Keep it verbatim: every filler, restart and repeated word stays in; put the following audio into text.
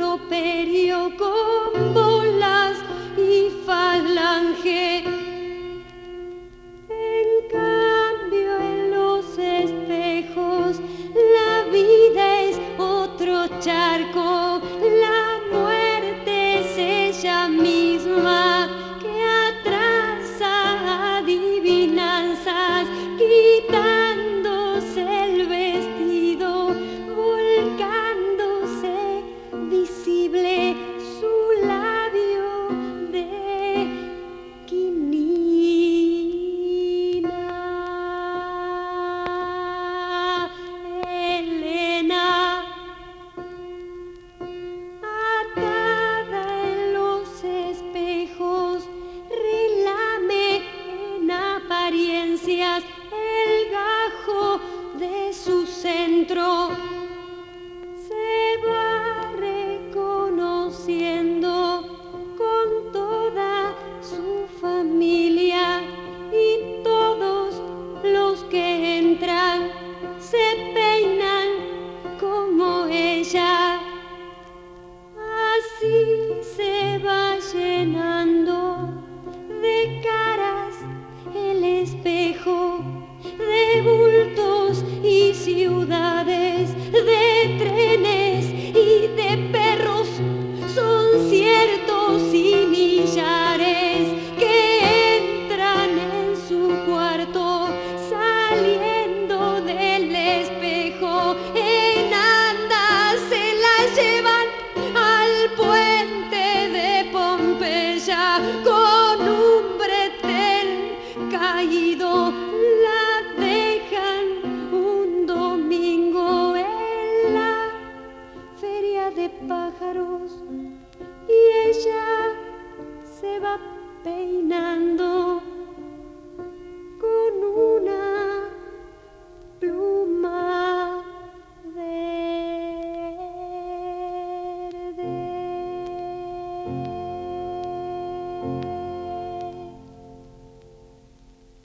improperio con bolas y falange. En cambio en los espejos la vida es otro charco, la muerte es ella misma que atrasa adivinanzas, quitándose el vestido, volcándose visible su labio de quinina. Helena, atada en los espejos, relame en apariencias el gajo de su centro. Se va reconociendo con toda su familia y todos los que entran se peinan como ella. Así se va llenando de caras el espejo, de bultos y ciudades, de trenes y de perros. Son ciertos y millares que entran en su cuarto, saliendo del espejo. En andas se la llevan al puente de Pompeya con un bretel caído. La dejan un domingo en la feria de pájaros y ella se va peinando